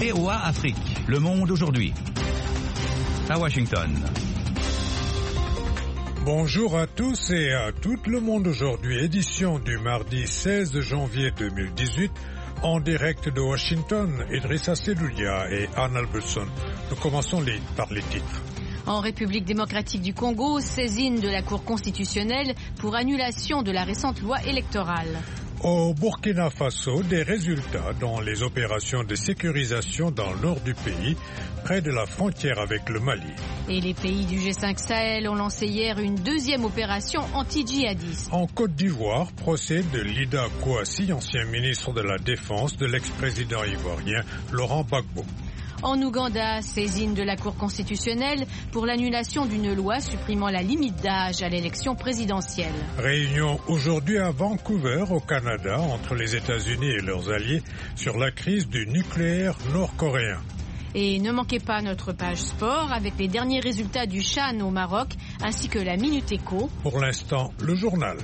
VOA Afrique, le monde aujourd'hui. À Washington. Bonjour à tous et à tout le monde aujourd'hui, édition du mardi 16 janvier 2018, en direct de Washington, Idrissa Seloulia et Anne Albertson. Nous commençons par les titres. En République démocratique du Congo, saisine de la Cour constitutionnelle pour annulation de la récente loi électorale. Au Burkina Faso, des résultats dans les opérations de sécurisation dans le nord du pays, près de la frontière avec le Mali. Et les pays du G5 Sahel ont lancé hier une deuxième opération anti-djihadiste. En Côte d'Ivoire, procès de Lida Kouassi, ancien ministre de la Défense de l'ex-président ivoirien Laurent Gbagbo. En Ouganda, saisine de la Cour constitutionnelle pour l'annulation d'une loi supprimant la limite d'âge à l'élection présidentielle. Réunion aujourd'hui à Vancouver, au Canada, entre les États-Unis et leurs alliés sur la crise du nucléaire nord-coréen. Et ne manquez pas notre page sport avec les derniers résultats du CHAN au Maroc ainsi que la Minute Éco. Pour l'instant, le journal.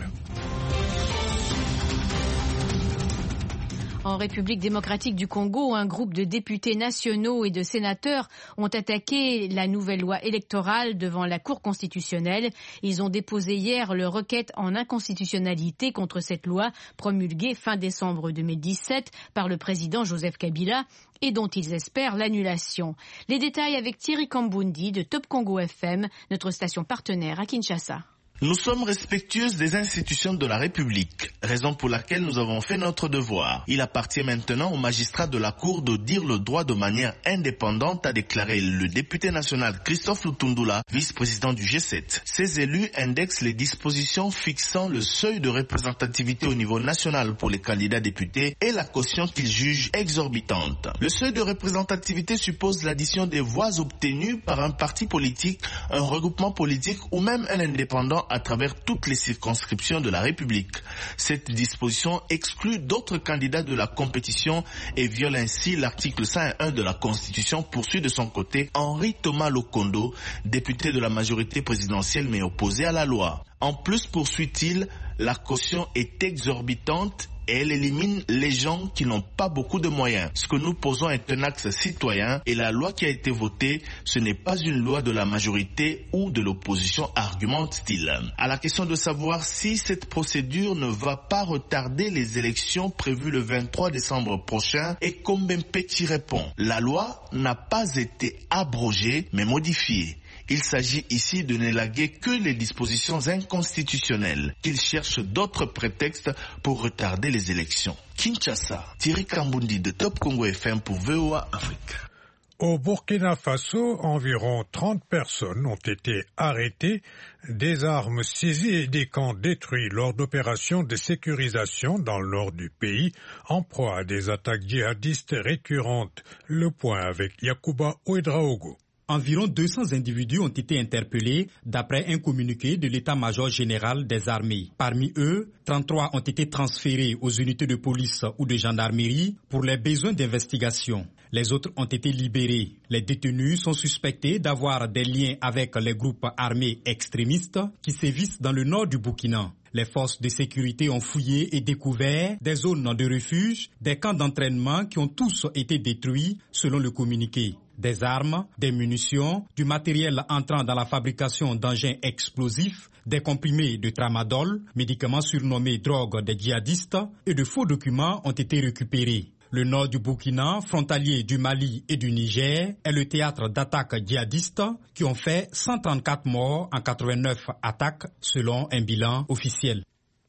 En République démocratique du Congo, un groupe de députés nationaux et de sénateurs ont attaqué la nouvelle loi électorale devant la Cour constitutionnelle. Ils ont déposé hier leur requête en inconstitutionnalité contre cette loi promulguée fin décembre 2017 par le président Joseph Kabila et dont ils espèrent l'annulation. Les détails avec Thierry Kambundi de Top Congo FM, notre station partenaire à Kinshasa. Nous sommes respectueuses des institutions de la République, raison pour laquelle nous avons fait notre devoir. Il appartient maintenant aux magistrats de la Cour de dire le droit de manière indépendante, a déclaré le député national Christophe Lutundula, vice-président du G7. Ces élus indexent les dispositions fixant le seuil de représentativité au niveau national pour les candidats députés et la caution qu'ils jugent exorbitante. Le seuil de représentativité suppose l'addition des voix obtenues par un parti politique, un regroupement politique ou même un indépendant à travers toutes les circonscriptions de la République. Cette disposition exclut d'autres candidats de la compétition et viole ainsi l'article 101 de la Constitution, poursuit de son côté Henri Thomas Lokondo, député de la majorité présidentielle mais opposé à la loi. En plus, poursuit-il, la caution est exorbitante et elle élimine les gens qui n'ont pas beaucoup de moyens. Ce que nous posons est un axe citoyen et la loi qui a été votée, ce n'est pas une loi de la majorité ou de l'opposition, argumente-t-il. À la question de savoir si cette procédure ne va pas retarder les élections prévues le 23 décembre prochain, et Kombempeti répond: la loi n'a pas été abrogée mais modifiée. Il s'agit ici de n'élaguer que les dispositions inconstitutionnelles, qu'il cherche d'autres prétextes pour retarder les élections. Kinshasa, Thierry Kambundi de Top Congo FM pour VOA Afrique. Au Burkina Faso, environ 30 personnes ont été arrêtées, des armes saisies et des camps détruits lors d'opérations de sécurisation dans le nord du pays, en proie à des attaques djihadistes récurrentes. Le point avec Yacouba Ouedraogo. Environ 200 individus ont été interpellés d'après un communiqué de l'état-major général des armées. Parmi eux, 33 ont été transférés aux unités de police ou de gendarmerie pour les besoins d'investigation. Les autres ont été libérés. Les détenus sont suspectés d'avoir des liens avec les groupes armés extrémistes qui sévissent dans le nord du Burkina. Les forces de sécurité ont fouillé et découvert des zones de refuge, des camps d'entraînement qui ont tous été détruits selon le communiqué. Des armes, des munitions, du matériel entrant dans la fabrication d'engins explosifs, des comprimés de tramadol, médicaments surnommés drogue des djihadistes, et de faux documents ont été récupérés. Le nord du Burkina, frontalier du Mali et du Niger, est le théâtre d'attaques djihadistes qui ont fait 134 morts en 89 attaques selon un bilan officiel.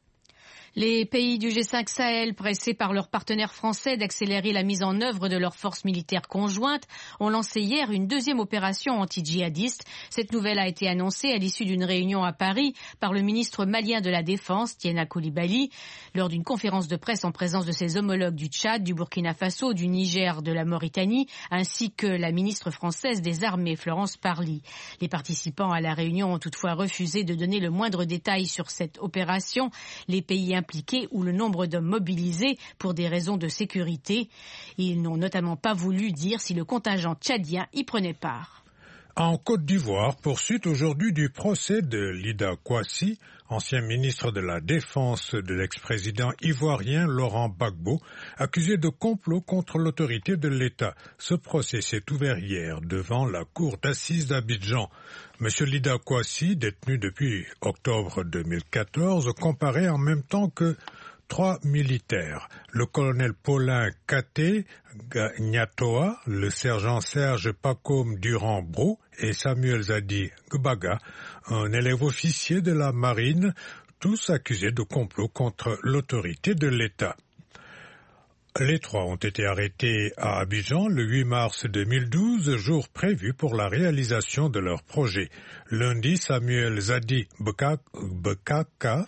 Les pays du G5 Sahel, pressés par leurs partenaires français d'accélérer la mise en œuvre de leurs forces militaires conjointes, ont lancé hier une deuxième opération anti-djihadiste. Cette nouvelle a été annoncée à l'issue d'une réunion à Paris par le ministre malien de la Défense, Tiena Coulibaly, lors d'une conférence de presse en présence de ses homologues du Tchad, du Burkina Faso, du Niger, de la Mauritanie, ainsi que la ministre française des Armées, Florence Parly. Les participants à la réunion ont toutefois refusé de donner le moindre détail sur cette opération. Les pays impliqués ou le nombre d'hommes mobilisés pour des raisons de sécurité. Ils n'ont notamment pas voulu dire si le contingent tchadien y prenait part. En Côte d'Ivoire, poursuite aujourd'hui du procès de Lida Kouassi, ancien ministre de la Défense de l'ex-président ivoirien Laurent Gbagbo, accusé de complot contre l'autorité de l'État. Ce procès s'est ouvert hier devant la cour d'assises d'Abidjan. Monsieur Lida Kouassi, détenu depuis octobre 2014, comparaît en même temps que 3 militaires, le colonel Paulin Katé Nyatoa, le sergent Serge Pacôme Durand-Brou et Samuel Zadi Gbaga, un élève officier de la marine, tous accusés de complot contre l'autorité de l'État. Les 3 ont été arrêtés à Abidjan le 8 mars 2012, jour prévu pour la réalisation de leur projet. Lundi, Samuel Zadi Gbaka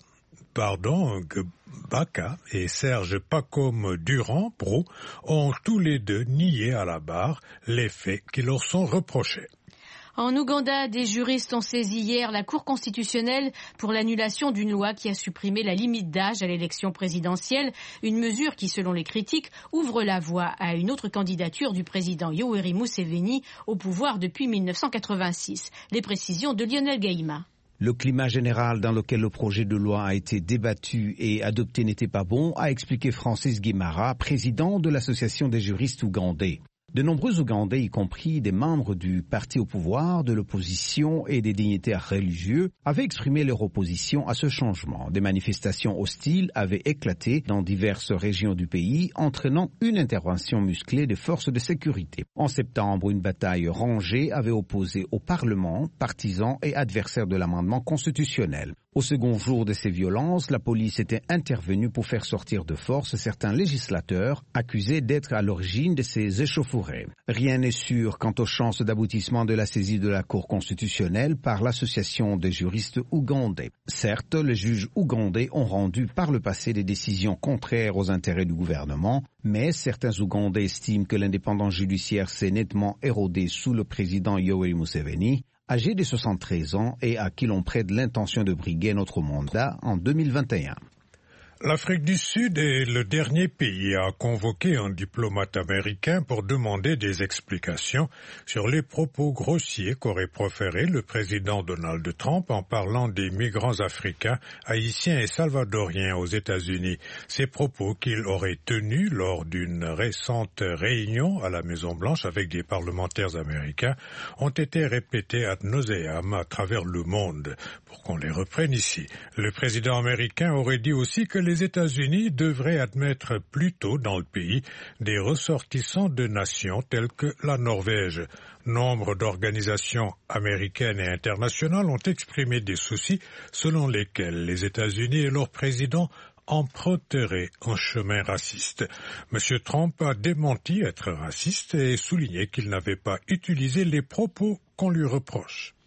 et Serge Pacôme Durand-Brou ont tous les deux nié à la barre les faits qui leur sont reprochés. En Ouganda, des juristes ont saisi hier la Cour constitutionnelle pour l'annulation d'une loi qui a supprimé la limite d'âge à l'élection présidentielle, une mesure qui, selon les critiques, ouvre la voie à une autre candidature du président Yoweri Museveni au pouvoir depuis 1986. Les précisions de Lionel Gaïma. Le climat général dans lequel le projet de loi a été débattu et adopté n'était pas bon, a expliqué Francis Guimara, président de l'Association des juristes ougandais. De nombreux Ougandais, y compris des membres du parti au pouvoir, de l'opposition et des dignitaires religieux, avaient exprimé leur opposition à ce changement. Des manifestations hostiles avaient éclaté dans diverses régions du pays, entraînant une intervention musclée des forces de sécurité. En septembre, une bataille rangée avait opposé au Parlement, partisans et adversaires de l'amendement constitutionnel. Au second jour de ces violences, la police était intervenue pour faire sortir de force certains législateurs accusés d'être à l'origine de ces échauffourées. Rien n'est sûr quant aux chances d'aboutissement de la saisie de la Cour constitutionnelle par l'Association des juristes ougandais. Certes, les juges ougandais ont rendu par le passé des décisions contraires aux intérêts du gouvernement, mais certains Ougandais estiment que l'indépendance judiciaire s'est nettement érodée sous le président Yoweri Museveni, âgé de 73 ans et à qui l'on prête l'intention de briguer notre mandat en 2021. L'Afrique du Sud est le dernier pays à convoquer un diplomate américain pour demander des explications sur les propos grossiers qu'aurait proférés le président Donald Trump en parlant des migrants africains, haïtiens et salvadoriens aux États-Unis. Ces propos qu'il aurait tenus lors d'une récente réunion à la Maison-Blanche avec des parlementaires américains ont été répétés ad nauseam à travers le monde. Pour qu'on les reprenne ici, le président américain aurait dit aussi que les États-Unis devraient admettre plus tôt dans le pays des ressortissants de nations telles que la Norvège. Nombre d'organisations américaines et internationales ont exprimé des soucis selon lesquels les États-Unis et leur président emprunteraient un chemin raciste. M. Trump a démenti être raciste et souligné qu'il n'avait pas utilisé les propos qu'on lui reproche.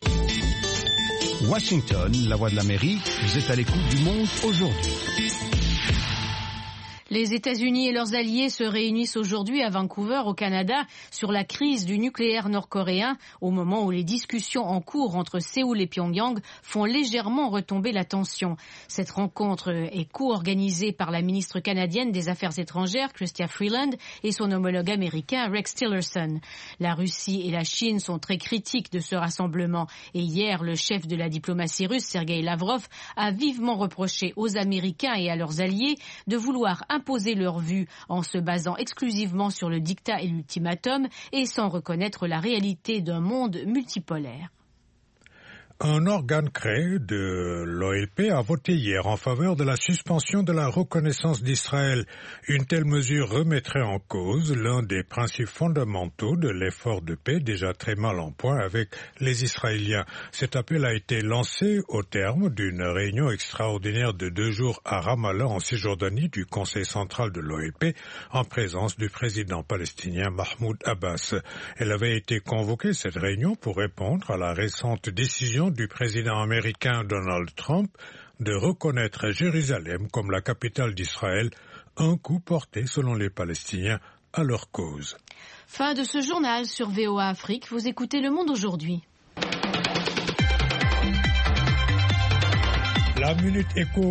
Washington, la voix de l'Amérique, vous êtes à l'écoute du monde aujourd'hui. Les États-Unis et leurs alliés se réunissent aujourd'hui à Vancouver, au Canada, sur la crise du nucléaire nord-coréen, au moment où les discussions en cours entre Séoul et Pyongyang font légèrement retomber la tension. Cette rencontre est co-organisée par la ministre canadienne des Affaires étrangères, Chrystia Freeland, et son homologue américain, Rex Tillerson. La Russie et la Chine sont très critiques de ce rassemblement, et hier, le chef de la diplomatie russe, Sergei Lavrov, a vivement reproché aux Américains et à leurs alliés de vouloir imposer leur vue en se basant exclusivement sur le diktat et l'ultimatum et sans reconnaître la réalité d'un monde multipolaire. Un organe créé de l'OLP a voté hier en faveur de la suspension de la reconnaissance d'Israël. Une telle mesure remettrait en cause l'un des principes fondamentaux de l'effort de paix déjà très mal en point avec les Israéliens. Cet appel a été lancé au terme d'une réunion extraordinaire de 2 jours à Ramallah en Cisjordanie du Conseil central de l'OLP en présence du président palestinien Mahmoud Abbas. Elle avait été convoquée, cette réunion, pour répondre à la récente décision du président américain Donald Trump de reconnaître Jérusalem comme la capitale d'Israël, un coup porté, selon les Palestiniens, à leur cause. Fin de ce journal sur VOA Afrique. Vous écoutez Le Monde aujourd'hui. La Minute Éco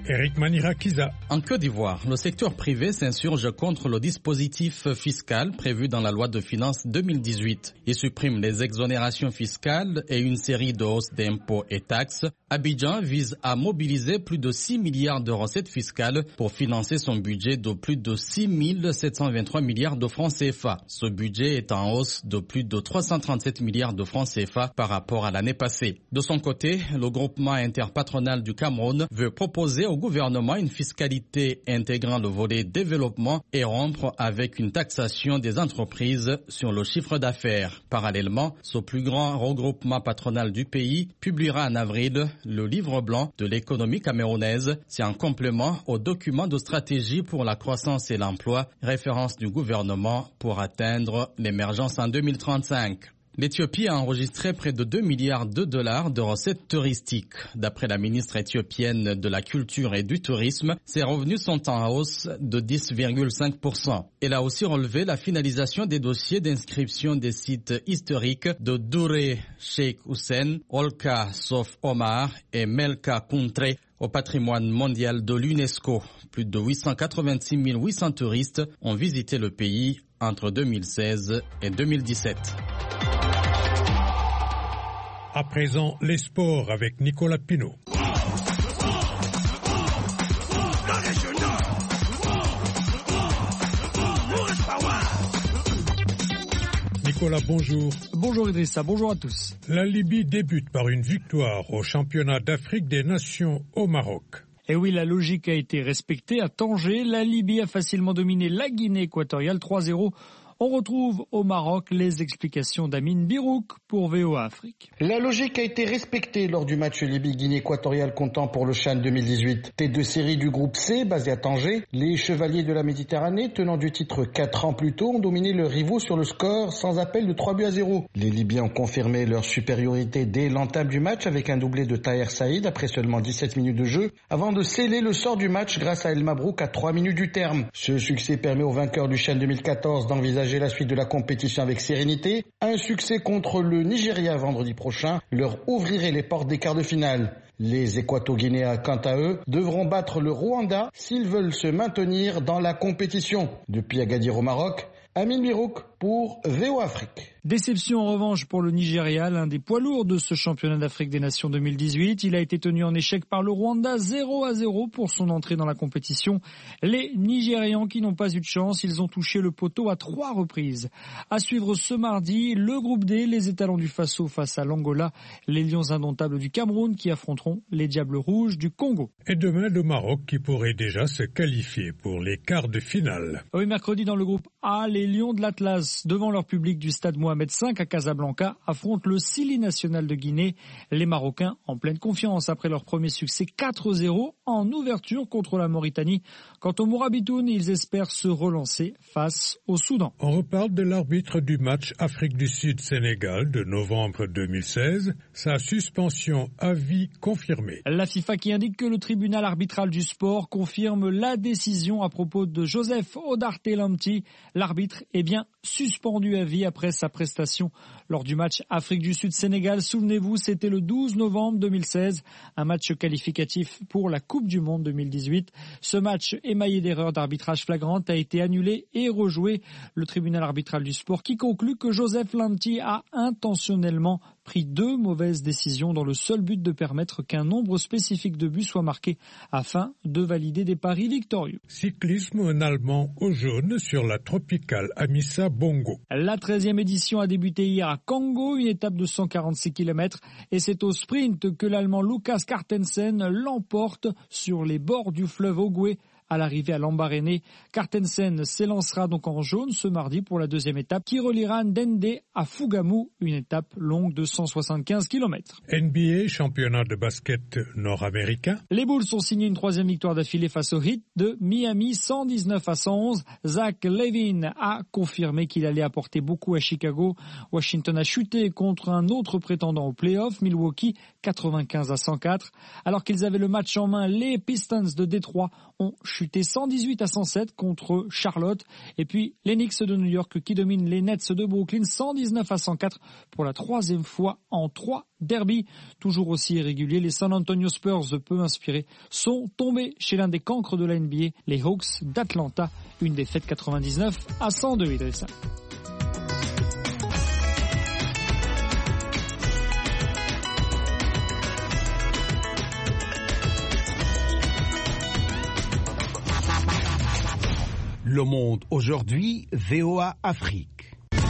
Eric Manirakiza. En Côte d'Ivoire, le secteur privé s'insurge contre le dispositif fiscal prévu dans la loi de finances 2018. Il supprime les exonérations fiscales et une série de hausses d'impôts et taxes. Abidjan vise à mobiliser plus de 6 milliards de recettes fiscales pour financer son budget de plus de 6 723 milliards de francs CFA. Ce budget est en hausse de plus de 337 milliards de francs CFA par rapport à l'année passée. De son côté, le groupement interpatronal du Cameroun veut proposer au gouvernement une fiscalité intégrant le volet développement et rompre avec une taxation des entreprises sur le chiffre d'affaires. Parallèlement, ce plus grand regroupement patronal du pays publiera en avril le livre blanc de l'économie camerounaise. C'est un complément au document de stratégie pour la croissance et l'emploi, référence du gouvernement pour atteindre l'émergence en 2035. L'Éthiopie a enregistré près de 2 milliards de dollars de recettes touristiques. D'après la ministre éthiopienne de la Culture et du Tourisme, ses revenus sont en hausse de 10,5%. Elle a aussi relevé la finalisation des dossiers d'inscription des sites historiques de Douré Sheikh Hussein, Olka Sof Omar et Melka Kuntre au patrimoine mondial de l'UNESCO. Plus de 886 800 touristes ont visité le pays entre 2016 et 2017. À présent, les sports avec Nicolas Pinault. Nicolas, bonjour. Bonjour Idrissa, bonjour à tous. La Libye débute par une victoire au championnat d'Afrique des Nations au Maroc. Et oui, la logique a été respectée à Tanger. La Libye a facilement dominé la Guinée équatoriale 3-0. On retrouve au Maroc les explications d'Amine Birouk pour VOA Afrique. La logique a été respectée lors du match Libye-Guinée équatoriale comptant pour le CHAN 2018. Tête de série du groupe C, basé à Tanger, les Chevaliers de la Méditerranée, tenant du titre 4 ans plus tôt, ont dominé leurs rivaux sur le score sans appel de 3-0. Les Libyens ont confirmé leur supériorité dès l'entame du match avec un doublé de Taher Saïd après seulement 17 minutes de jeu, avant de sceller le sort du match grâce à El Mabrouk à 3 minutes du terme. Ce succès permet aux vainqueurs du CHAN 2014 d'envisager la suite de la compétition avec sérénité. Un succès contre le Nigeria vendredi prochain leur ouvrirait les portes des quarts de finale. Les Équato-Guinéens, quant à eux, devront battre le Rwanda s'ils veulent se maintenir dans la compétition. Depuis Agadir au Maroc, Amine Birouk pour VOA Afrique. Déception en revanche pour le Nigeria, l'un des poids lourds de ce championnat d'Afrique des Nations 2018. Il a été tenu en échec par le Rwanda 0-0 pour son entrée dans la compétition. Les Nigérians qui n'ont pas eu de chance, ils ont touché le poteau à 3 reprises. À suivre ce mardi, le groupe D, les étalons du Faso face à l'Angola, les Lions indomptables du Cameroun qui affronteront les Diables Rouges du Congo. Et demain, le Maroc qui pourrait déjà se qualifier pour les quarts de finale. Oui, mercredi dans le groupe A, les Lions de l'Atlas, devant leur public du stade Mohamed V à Casablanca, affrontent le Sili national de Guinée. Les Marocains en pleine confiance après leur premier succès 4-0 en ouverture contre la Mauritanie. Quant aux Mourabitoun, ils espèrent se relancer face au Soudan. On reparle de l'arbitre du match Afrique du Sud-Sénégal de novembre 2016. Sa suspension à vie confirmée. La FIFA qui indique que le tribunal arbitral du sport confirme la décision à propos de Joseph Odarte Lamti. L'arbitre est bien suspendu à vie après sa prestation lors du match Afrique du Sud-Sénégal. Souvenez-vous, c'était le 12 novembre 2016, un match qualificatif pour la Coupe du Monde 2018. Ce match émaillé d'erreurs d'arbitrage flagrantes a été annulé et rejoué. Le tribunal arbitral du sport qui conclut que Joseph Lamti a intentionnellement pris 2 mauvaises décisions dans le seul but de permettre qu'un nombre spécifique de buts soit marqué afin de valider des paris victorieux. Cyclisme, un Allemand au jaune sur la tropicale Amissa Bongo. La 13e édition a débuté hier à Kango, une étape de 146 km et c'est au sprint que l'Allemand Lukas Cartensen l'emporte sur les bords du fleuve Ogwe. À l'arrivée à Lambaréné, Cartensen s'élancera donc en jaune ce mardi pour la 2e étape qui reliera Ndende à Fugamu, une étape longue de 175 km. NBA, championnat de basket nord-américain. Les Bulls ont signé une 3e victoire d'affilée face au Heat de Miami, 119-111. Zach Levine a confirmé qu'il allait apporter beaucoup à Chicago. Washington a chuté contre un autre prétendant au play-off, Milwaukee, 95-104. Alors qu'ils avaient le match en main, les Pistons de Détroit ont chuté 118-107 contre Charlotte. Et puis les Knicks de New York qui dominent les Nets de Brooklyn 119-104 pour la troisième fois en 3 derby. Toujours aussi irrégulier, les San Antonio Spurs, peu inspirés, sont tombés chez l'un des cancres de la NBA, les Hawks d'Atlanta. Une défaite 99-102, Idrissa. Le Monde aujourd'hui, VOA Afrique.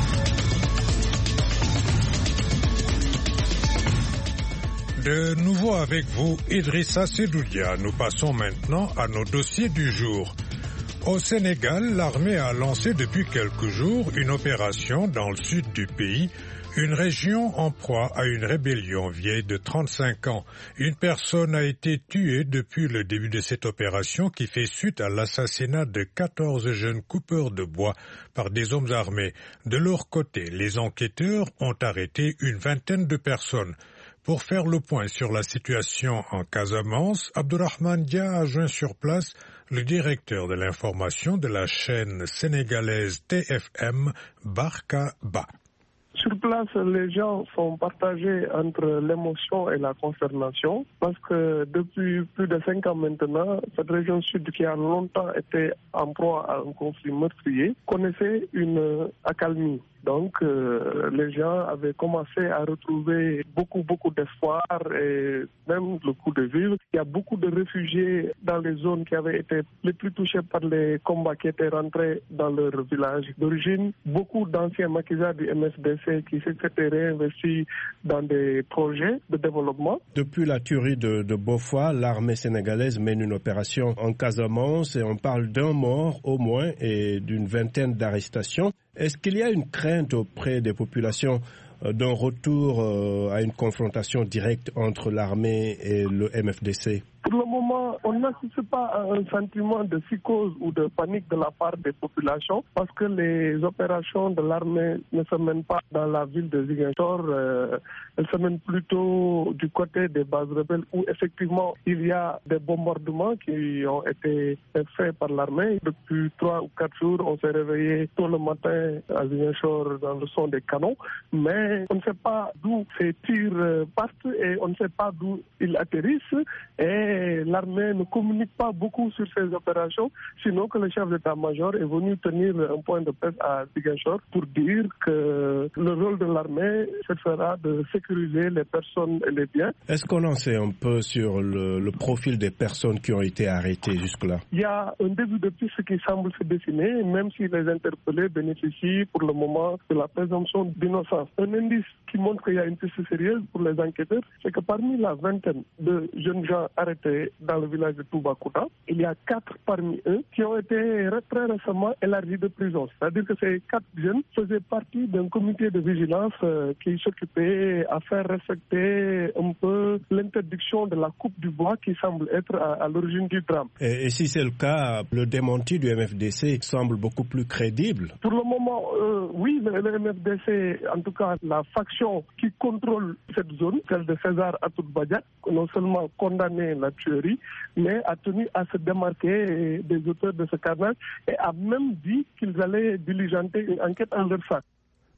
De nouveau avec vous, Idrissa Sedoudia. Nous passons maintenant à nos dossiers du jour. Au Sénégal, l'armée a lancé depuis quelques jours une opération dans le sud du pays, une région en proie à une rébellion vieille de 35 ans. Une personne a été tuée depuis le début de cette opération qui fait suite à l'assassinat de 14 jeunes coupeurs de bois par des hommes armés. De leur côté, les enquêteurs ont arrêté une vingtaine de personnes. Pour faire le point sur la situation en Casamance, Abdourahmane Dia a joint sur place le directeur de l'information de la chaîne sénégalaise TFM, Barka Ba. Sur place, les gens sont partagés entre l'émotion et la consternation parce que depuis plus de 5 ans maintenant, cette région sud qui a longtemps été en proie à un conflit meurtrier connaissait une accalmie. Donc, les gens avaient commencé à retrouver beaucoup d'espoir et même le coup de vivre. Il y a beaucoup de réfugiés dans les zones qui avaient été les plus touchées par les combats qui étaient rentrés dans leur village d'origine. Beaucoup d'anciens maquisards du MFDC qui s'étaient réinvestis dans des projets de développement. Depuis la tuerie de Boffa, l'armée sénégalaise mène une opération en Casamance et on parle d'un mort au moins et d'une vingtaine d'arrestations. Est-ce qu'il y a une crainte auprès des populations d'un retour à une confrontation directe entre l'armée et le MFDC? Pour le moment, on n'assiste pas à un sentiment de psychose ou de panique de la part des populations parce que les opérations de l'armée ne se mènent pas dans la ville de Ziguinchor, elles se mènent plutôt du côté des bases rebelles où effectivement il y a des bombardements qui ont été faits par l'armée. Depuis 3 ou 4 jours, on s'est réveillé tôt le matin à Ziguinchor dans le son des canons, mais on ne sait pas d'où ces tirs partent et on ne sait pas d'où ils atterrissent et l'armée ne communique pas beaucoup sur ces opérations, sinon que le chef d'état-major est venu tenir un point de presse à Ziguinchor pour dire que le rôle de l'armée, ce sera de sécuriser les personnes et les biens. Est-ce qu'on en sait un peu sur le profil des personnes qui ont été arrêtées jusque-là? Il y a un début de piste qui semble se dessiner, même si les interpellés bénéficient pour le moment de la présomption d'innocence. Un indice qui montre qu'il y a une piste sérieuse pour les enquêteurs, c'est que parmi la vingtaine de jeunes gens arrêtés dans le village de Toubacouta, il y a 4 parmi eux qui ont été très récemment élargis de prison. C'est-à-dire que ces 4 jeunes faisaient partie d'un comité de vigilance qui s'occupait à faire respecter un peu l'interdiction de la coupe du bois qui semble être à l'origine du drame. Et si c'est le cas, le démenti du MFDC semble beaucoup plus crédible. Pour le moment, oui, le MFDC, en tout cas la faction qui contrôle cette zone, celle de César Atoute Badiak, non seulement condamné la tuerie, mais a tenu à se démarquer des auteurs de ce carnage et a même dit qu'ils allaient diligenter une enquête en leur sein.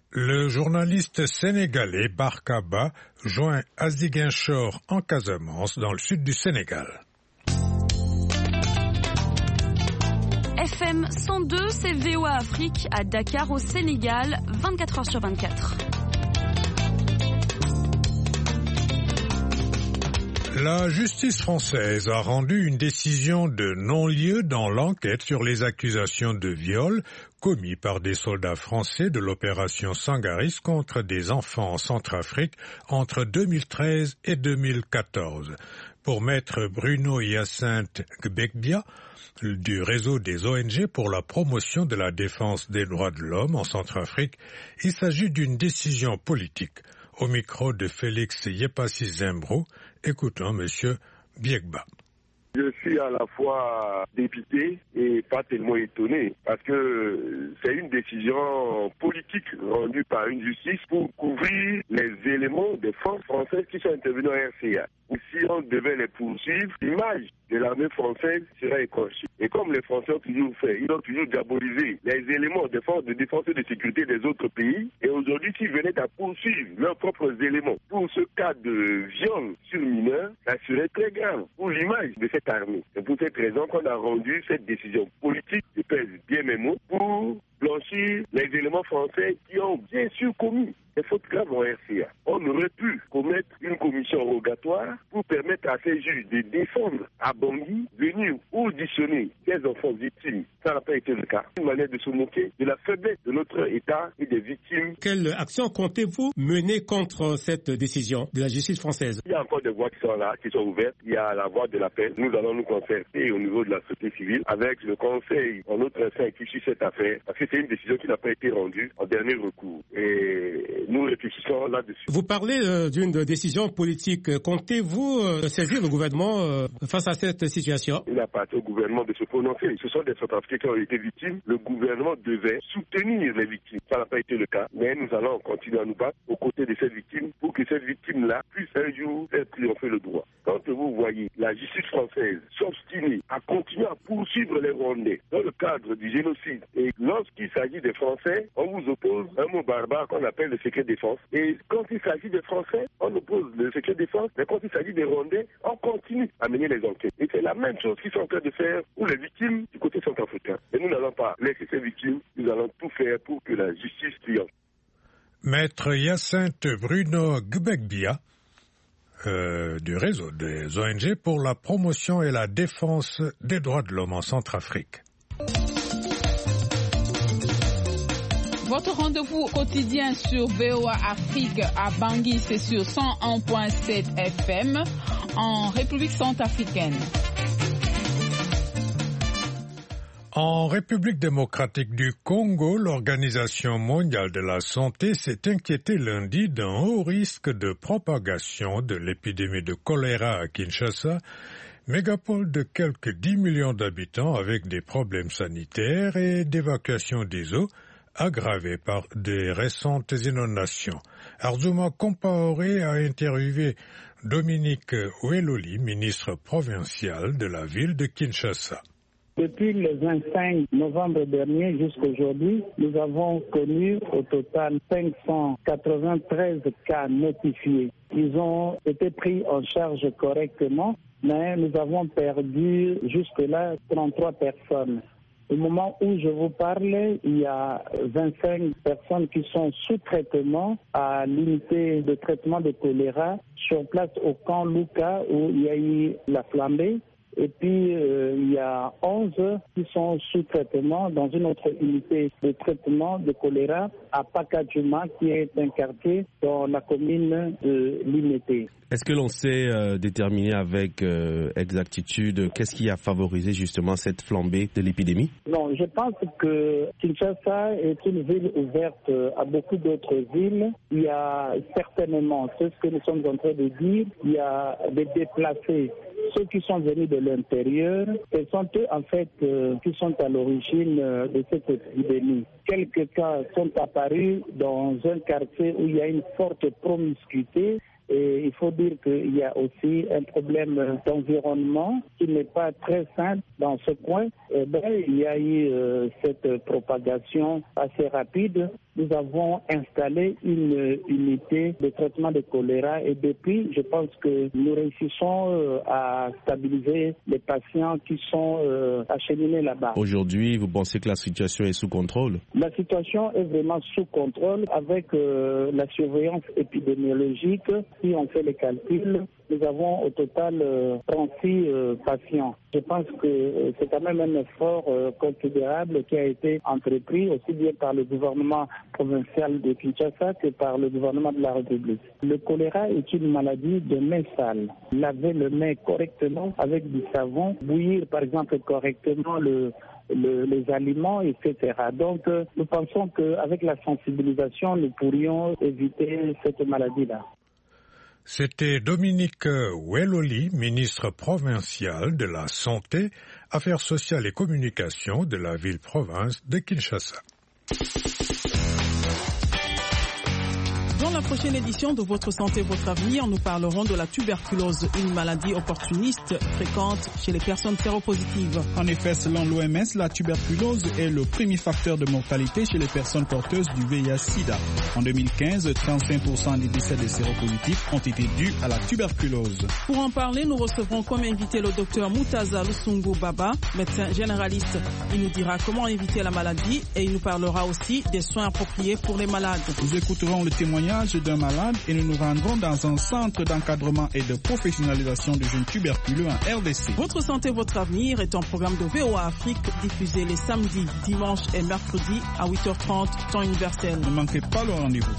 Le journaliste sénégalais Barka Ba joint à Ziguinchor en Casamance, dans le sud du Sénégal. FM 102, c'est VOA Afrique à Dakar au Sénégal, 24 heures sur 24. La justice française a rendu une décision de non-lieu dans l'enquête sur les accusations de viol commis par des soldats français de l'opération Sangaris contre des enfants en Centrafrique entre 2013 et 2014. Pour maître Bruno Hyacinthe Gbekbia, du réseau des ONG pour la promotion de la défense des droits de l'homme en Centrafrique, il s'agit d'une décision politique. Au micro de Félix Yepassi Zembro, écoutons M. Biegba. Je suis à la fois dépité et pas tellement étonné parce que c'est une décision politique rendue par une justice pour couvrir les éléments des forces françaises qui sont intervenues en RCA. ou si on devait les poursuivre, l'image de l'armée française serait écorchée. Et comme les Français ont toujours fait, ils ont toujours diabolisé les éléments des forces de défense et de sécurité des autres pays. Et aujourd'hui, s'ils venaient à poursuivre leurs propres éléments pour ce cas de viol sur mineurs, ça serait très grave pour l'image de cette armée. C'est pour cette raison qu'on a rendu cette décision politique, je pèse bien mes mots, pour blanchir les éléments français qui ont bien sûr commis des fautes graves en RCA. On aurait pu commettre une commission rogatoire pour permettre à ces juges de défendre à Bangui, venir auditionner ces enfants victimes. Ça n'a pas été le cas. Une manière de se moquer de la faiblesse de notre État et des victimes. Quelle action comptez-vous mener contre cette décision de la justice française? Il y a encore des voies qui sont là, qui sont ouvertes. Il y a la voie de l'appel. Nous allons nous concerter au niveau de la société civile avec le Conseil en notre sein qui suit cette affaire, parce que c'est une décision qui n'a pas été rendue en dernier recours. Et nous réfléchissons là-dessus. Vous parlez d'une décision politique. Comptez-vous saisir le gouvernement face à cette situation? Il appartient au gouvernement de se prononcer. Ce sont des Centrafricains qui ont été victimes. Le gouvernement devait soutenir les victimes. Ça n'a pas été le cas. Mais nous allons continuer à nous battre aux côtés de ces victimes pour que ces victimes-là puissent un jour faire triompher le droit. Quand vous voyez la justice française s'obstiner à continuer à poursuivre les Rwandais dans le cadre du génocide, et lorsqu'il s'agit des Français, on vous oppose un mot barbare qu'on appelle le secret défense. Et quand il s'agit des Français, on oppose le secret défense. Mais quand il s'agit des Rwandais, on continue à mener les enquêtes. Et c'est la même chose qu'ils sont en train de faire pour les victimes du côté centrafricain. Et nous n'allons pas laisser ces victimes. Nous allons tout faire pour que la justice triomphe. Maître Hyacinthe Bruno Gbegbia, du réseau des ONG pour la promotion et la défense des droits de l'homme en Centrafrique. Votre rendez-vous quotidien sur VOA Afrique à Bangui, c'est sur 101.7 FM en République centrafricaine. En République démocratique du Congo, l'Organisation mondiale de la santé s'est inquiétée lundi d'un haut risque de propagation de l'épidémie de choléra à Kinshasa, mégapole de quelques 10 millions d'habitants avec des problèmes sanitaires et d'évacuation des eaux aggravés par des récentes inondations. Arzouma Compaoré a interviewé Dominique Oueloli, ministre provincial de la ville de Kinshasa. Depuis le 25 novembre dernier jusqu'à aujourd'hui, nous avons connu au total 593 cas notifiés. Ils ont été pris en charge correctement, mais nous avons perdu jusque-là 33 personnes. Au moment où je vous parle, il y a 25 personnes qui sont sous traitement à l'unité de traitement de choléra sur place au camp Luka où il y a eu la flambée. Et puis, il y a 11 qui sont sous traitement dans une autre unité de traitement de choléra à Pakadjouma, qui est un quartier dans la commune de Limete. Est-ce que l'on sait déterminer avec exactitude qu'est-ce qui a favorisé justement cette flambée de l'épidémie? Non, je pense que Kinshasa est une ville ouverte à beaucoup d'autres villes. Il y a certainement, c'est ce que nous sommes en train de dire, il y a des déplacés. Ceux qui sont venus de l'intérieur, ce sont eux en fait qui sont à l'origine de cette épidémie. Quelques cas sont apparus dans un quartier où il y a une forte promiscuité. Et il faut dire qu'il y a aussi un problème d'environnement qui n'est pas très simple dans ce coin. Il y a eu cette propagation assez rapide. Nous avons installé une unité de traitement de choléra et depuis, je pense que nous réussissons à stabiliser les patients qui sont acheminés là-bas. Aujourd'hui, vous pensez que la situation est sous contrôle? La situation est vraiment sous contrôle avec la surveillance épidémiologique. Si on fait les calculs, nous avons au total 36 patients. Je pense que c'est quand même un effort considérable qui a été entrepris aussi bien par le gouvernement provincial de Kinshasa que par le gouvernement de la République. Le choléra est une maladie de mains sales. Laver le nez correctement avec du savon, bouillir par exemple correctement les aliments, etc. Donc, nous pensons qu'avec la sensibilisation, nous pourrions éviter cette maladie-là. C'était Dominique Oueloli, ministre provincial de la Santé, Affaires sociales et communications de la ville-province de Kinshasa. Dans la prochaine édition de Votre Santé, Votre Avenir, nous parlerons de la tuberculose, une maladie opportuniste fréquente chez les personnes séropositives. En effet, selon l'OMS, la tuberculose est le premier facteur de mortalité chez les personnes porteuses du VIH-Sida. En 2015, 35% des décès des séropositifs ont été dus à la tuberculose. Pour en parler, nous recevrons comme invité le docteur Moutaza Lusungu Baba, médecin généraliste. Il nous dira comment éviter la maladie et il nous parlera aussi des soins appropriés pour les malades. Nous écouterons le témoignage d'un malade et nous nous rendrons dans un centre d'encadrement et de professionnalisation de jeunes tuberculeux en RDC. Votre santé, votre avenir est un programme de VOA Afrique diffusé les samedis, dimanches et mercredis à 8h30, temps universel. Ne manquez pas le rendez-vous.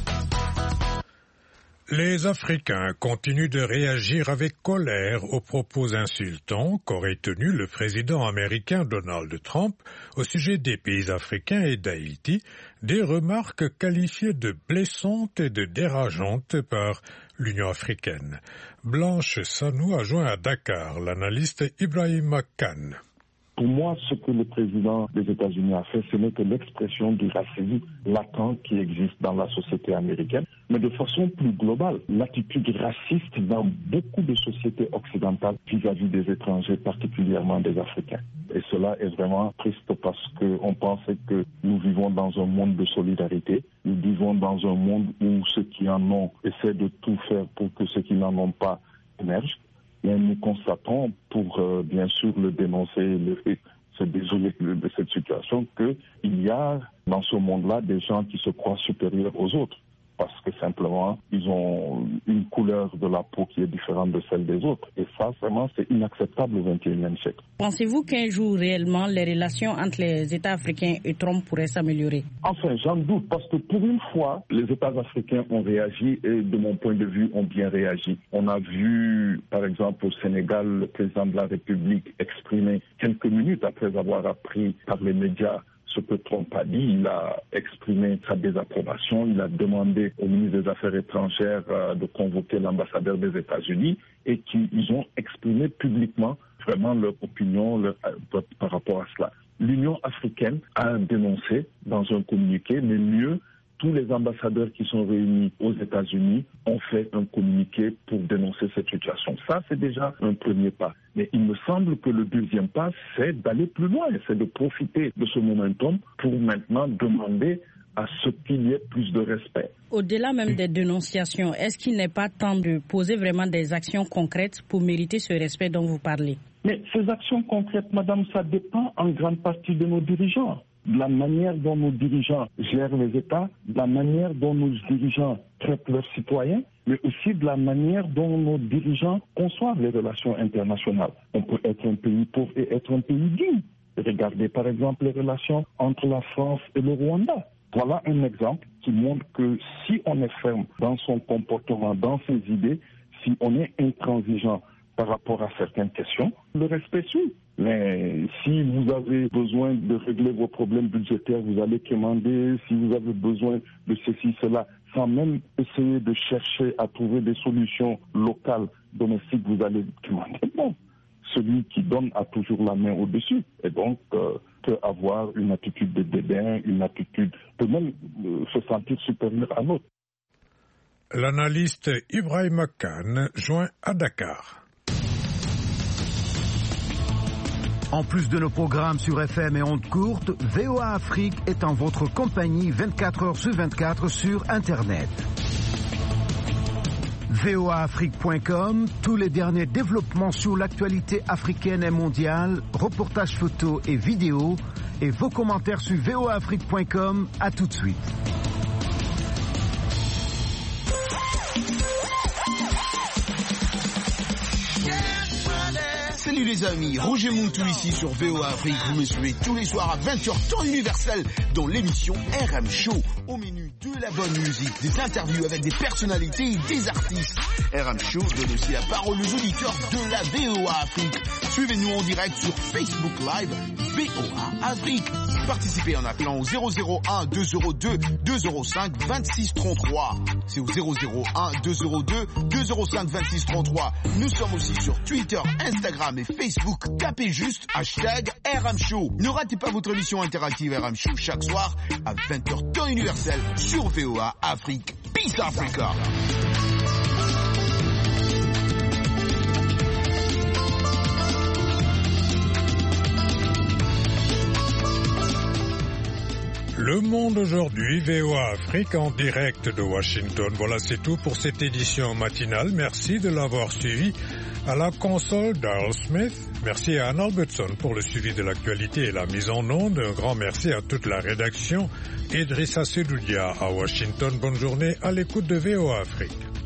Les Africains continuent de réagir avec colère aux propos insultants qu'aurait tenus le président américain Donald Trump au sujet des pays africains et d'Haïti, des remarques qualifiées de blessantes et de dérangeantes par l'Union africaine. Blanche Sanou a joint à Dakar l'analyste Ibrahima Khan. Pour moi, ce que le président des États-Unis a fait, ce n'est que l'expression du racisme latent qui existe dans la société américaine, mais de façon plus globale, l'attitude raciste dans beaucoup de sociétés occidentales vis-à-vis des étrangers, particulièrement des Africains. Et cela est vraiment triste parce qu'on pensait que nous vivons dans un monde de solidarité, nous vivons dans un monde où ceux qui en ont essaient de tout faire pour que ceux qui n'en ont pas émergent. Et nous constatons, pour bien sûr le dénoncer, se désoler de cette situation, qu'il y a dans ce monde-là des gens qui se croient supérieurs aux autres, parce que simplement, ils ont une couleur de la peau qui est différente de celle des autres. Et ça, vraiment, c'est inacceptable au XXIe siècle. Pensez-vous qu'un jour, réellement, les relations entre les États africains et Trump pourraient s'améliorer? Enfin, j'en doute, parce que pour une fois, les États africains ont réagi et, de mon point de vue, ont bien réagi. On a vu, par exemple, au Sénégal, le président de la République exprimer quelques minutes après avoir appris par les médias ce que Trump a dit. Il a exprimé sa désapprobation, il a demandé au ministre des Affaires étrangères de convoquer l'ambassadeur des États-Unis et qu'ils ont exprimé publiquement vraiment leur opinion par rapport à cela. L'Union africaine a dénoncé dans un communiqué, mais mieux, tous les ambassadeurs qui sont réunis aux États-Unis ont fait un communiqué pour dénoncer cette situation. Ça, c'est déjà un premier pas. Mais il me semble que le deuxième pas, c'est d'aller plus loin, c'est de profiter de ce momentum pour maintenant demander à ce qu'il y ait plus de respect. Au-delà même des dénonciations, est-ce qu'il n'est pas temps de poser vraiment des actions concrètes pour mériter ce respect dont vous parlez? Mais ces actions concrètes, madame, ça dépend en grande partie de nos dirigeants. De la manière dont nos dirigeants gèrent les États, de la manière dont nos dirigeants traitent leurs citoyens, mais aussi de la manière dont nos dirigeants conçoivent les relations internationales. On peut être un pays pauvre et être un pays digne. Regardez par exemple les relations entre la France et le Rwanda. Voilà un exemple qui montre que si on est ferme dans son comportement, dans ses idées, si on est intransigeant par rapport à certaines questions, le respect suit. Mais si vous avez besoin de régler vos problèmes budgétaires, vous allez quémander. Si vous avez besoin de ceci, cela, sans même essayer de chercher à trouver des solutions locales, domestiques, vous allez quémander. Non. Celui qui donne a toujours la main au-dessus. Et donc, peut avoir une attitude de dédain, une attitude, peut même se sentir supérieur à l'autre. L'analyste Ibrahima Khan joint à Dakar. En plus de nos programmes sur FM et ondes courtes, VOA Afrique est en votre compagnie 24 heures sur 24 sur Internet. voaafrique.com, tous les derniers développements sur l'actualité africaine et mondiale, reportages photos et vidéos, et vos commentaires sur voaafrique.com. À tout de suite. Salut les amis, Roger Moutou ici sur VOA Afrique. Vous me suivez tous les soirs à 20h temps universel dans l'émission RM Show. Au menu de la bonne musique, des interviews avec des personnalités et des artistes. RM Show donne aussi la parole aux auditeurs de la VOA Afrique. Suivez-nous en direct sur Facebook Live VOA Afrique. Participez en appelant au 001 202 205 26 33. C'est au 001 202 205 26 33. Nous sommes aussi sur Twitter, Instagram et Facebook. Tapez juste #RM Show. Ne ratez pas votre émission interactive RM Show chaque soir à 20h temps universel sur VOA Afrique. Peace Africa. Le Monde aujourd'hui, VOA Afrique en direct de Washington. Voilà, c'est tout pour cette édition matinale. Merci de l'avoir suivi. À la console, Darrell Smith. Merci à Anne Albertson pour le suivi de l'actualité et la mise en onde. Un grand merci à toute la rédaction. Idrissa Sedoudia à Washington. Bonne journée à l'écoute de VOA Afrique.